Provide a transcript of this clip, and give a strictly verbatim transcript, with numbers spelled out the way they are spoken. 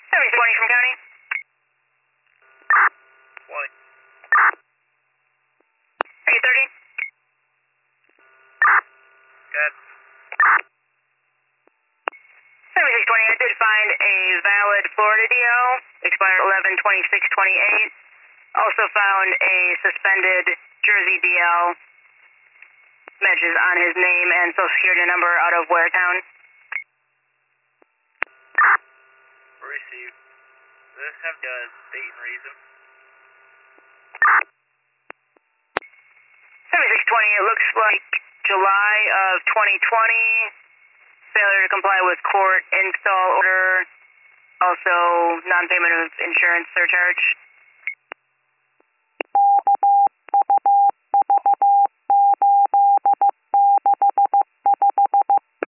seventy twenty from county. What? Are you thirty? Good. seventy-six twenty, I did find a valid Florida D L, expired eleven twenty-six twenty-eight. Also found a suspended Jersey D L, matches on his name and social security number out of Ware Town. Received. Does this have the date and reason? seventy-six twenty, it looks like July of twenty twenty. Failure to comply with court install order. Also non-payment of insurance surcharge.